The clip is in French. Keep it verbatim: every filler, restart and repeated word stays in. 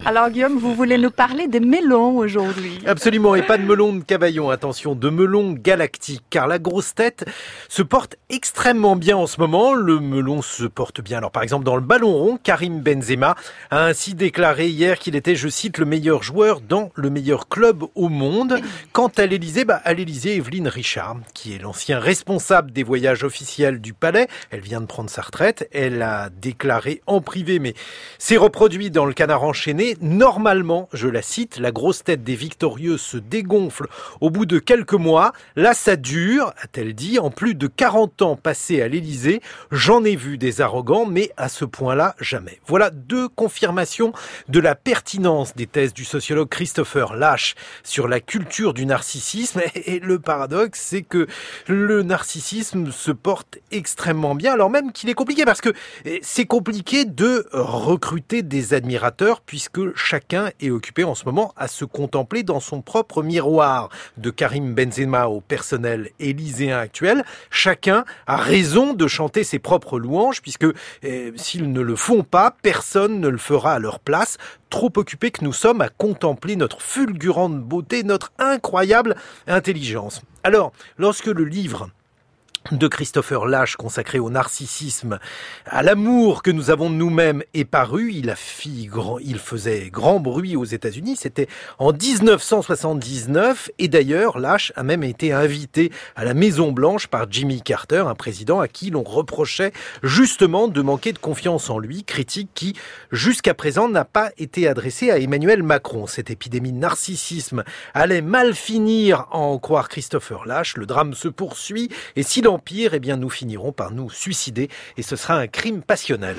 Alors Guillaume, vous voulez nous parler des melons aujourd'hui? Absolument, et pas de melon de Cavaillon, attention, de melon galactique, car la grosse tête se porte extrêmement bien en ce moment. Le melon se porte bien. Alors par exemple, dans le ballon rond, Karim Benzema a ainsi déclaré hier qu'il était, je cite, le meilleur joueur dans le meilleur club au monde. Quant à l'Élysée, bah, à l'Élysée, Evelyne Richard, qui est l'ancien responsable des voyages officiels du palais, elle vient de prendre sa retraite, elle a déclaré en privé, mais c'est reproduit dans le Canard enchaîné. Normalement, je la cite, la grosse tête des victorieux se dégonfle au bout de quelques mois. Là, ça dure, a-t-elle dit. En plus de quarante ans passés à l'Élysée, j'en ai vu des arrogants, mais à ce point-là, jamais. Voilà deux confirmations de la pertinence des thèses du sociologue Christopher Lasch sur la culture du narcissisme. Et le paradoxe, c'est que le narcissisme se porte extrêmement bien, alors même qu'il est compliqué, parce que c'est compliqué de recruter des admirateurs, puisque chacun est occupé en ce moment à se contempler dans son propre miroir. De Karim Benzema au personnel élyséen actuel, chacun a raison de chanter ses propres louanges, puisque eh, s'ils ne le font pas, personne ne le fera à leur place, trop occupés que nous sommes à contempler notre fulgurante beauté, notre incroyable intelligence. Alors, lorsque le livre de Christopher Lasch consacré au narcissisme, à l'amour que nous avons de nous-mêmes est paru, il a fait grand, il faisait grand bruit aux États-Unis. C'était en dix-neuf cent soixante-dix-neuf, et d'ailleurs Lasch a même été invité à la Maison Blanche par Jimmy Carter, un président à qui l'on reprochait justement de manquer de confiance en lui, critique qui jusqu'à présent n'a pas été adressée à Emmanuel Macron. Cette épidémie de narcissisme allait mal finir, à en croire Christopher Lasch. Le drame se poursuit, et si l'on pire, eh bien nous finirons par nous suicider, et ce sera un crime passionnel.